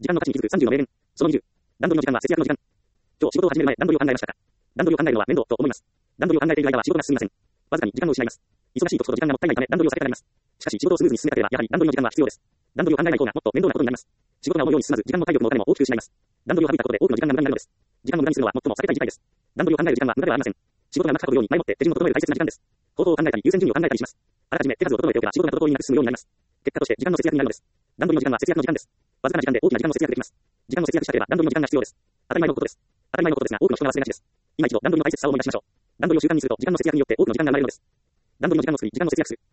時間の価値に気づく30の名言。その20。段取りの時間は節約の時間。今日仕事を始める前、段取りを考えましたか？段取りを考えるのは面倒と思います。段取りを考えている間は仕事が進みません。わずかに時間を失います。忙しい時ほど時間がもったいないため段取りを避けられます。しかし仕事をスムーズに進めたければやはり段取りの時間は必要です。段取りを考えない方がもっと面倒なことになります。仕事が思うように進まず時間も体力もお金も大きく失います。段取りを省いたことで多くの時間が無駄になるのです。時間を無駄にするのは最も避けたい事態です。段取りを考える時間は無駄ではありません。仕事がうまく運ぶように前もって手順を整える大切な時間です。行動を考えたり優先順位を考えたりします。あらかじめ手数を整えておけば仕事が滞りなく進むようになります。結果として時間の節約になるのです。段取りの時間は節約の時間です。わずかな時間で大きな時間の節約できます。時間を節約したければ段取りの時間が必要です。当たり前のことです。当たり前のことですが多くの人が忘れがちです。今一度段取りの大切さを思い出しましょう。段取りを習慣にすると時間の節約によって多くの時間が生まれるのです。段取りの時間を作り時間を節約する。